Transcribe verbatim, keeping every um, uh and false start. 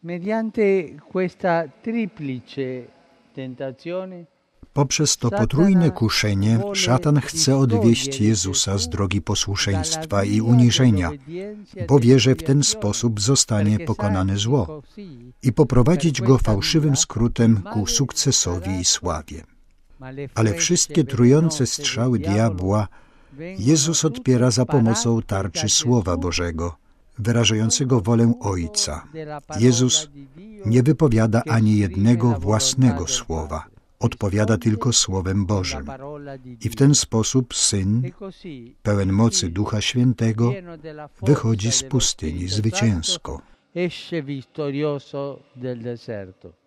Mediante questa triplice tentazione Poprzez to potrójne kuszenie szatan chce odwieść Jezusa z drogi posłuszeństwa i uniżenia, bo wie, że w ten sposób zostanie pokonane zło i poprowadzić go fałszywym skrótem ku sukcesowi i sławie. Ale wszystkie trujące strzały diabła Jezus odpiera za pomocą tarczy Słowa Bożego, wyrażającego wolę Ojca. Jezus nie wypowiada ani jednego własnego słowa. Odpowiada tylko Słowem Bożym. I w ten sposób Syn, pełen mocy Ducha Świętego, wychodzi z pustyni zwycięsko.